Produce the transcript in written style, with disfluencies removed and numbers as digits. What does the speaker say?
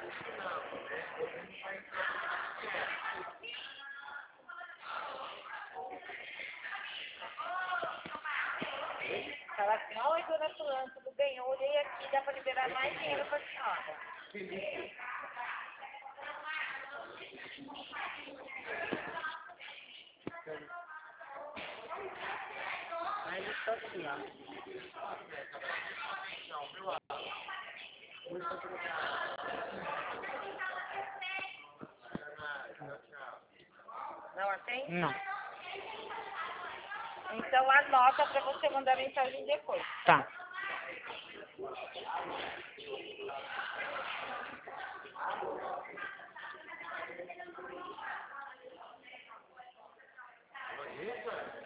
Fala assim, oi, dona Fulana, tudo bem? Eu olhei aqui, dá para liberar mais dinheiro para a senhora. Mas eu estou aqui, ó. Não atende? Não. Então anota para você mandar mensagem depois. Tá.